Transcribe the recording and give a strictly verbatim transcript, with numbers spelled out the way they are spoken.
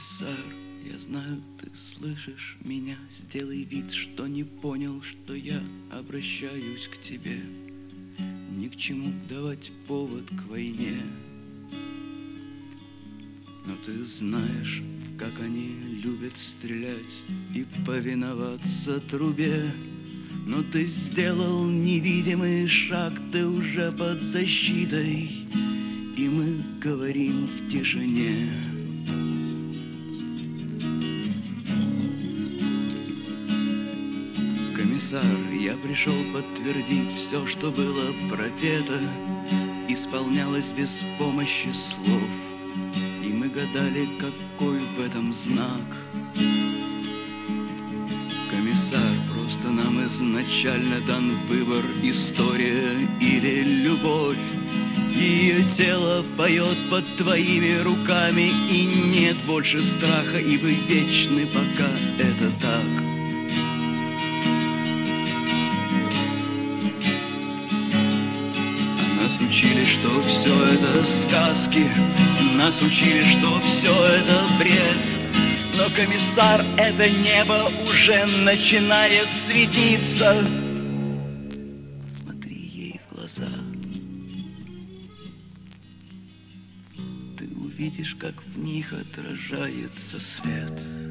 Комиссар, я знаю, ты слышишь меня. Сделай вид, что не понял, что я обращаюсь к тебе. Ни к чему давать повод к войне. Но ты знаешь, как они любят стрелять и повиноваться трубе. Но ты сделал невидимый шаг, ты уже под защитой, и мы говорим в тишине. Комиссар, я пришел подтвердить все, что было пропето, исполнялось без помощи слов. И мы гадали, какой в этом знак. Комиссар, просто нам изначально дан выбор: история или любовь. Ее тело поет под твоими руками, и нет больше страха, и вы вечны, пока это так. Нас учили, что все это сказки, нас учили, что все это бред. Но, комиссар, это небо уже начинает светиться. Смотри ей в глаза. Ты увидишь, как в них отражается свет.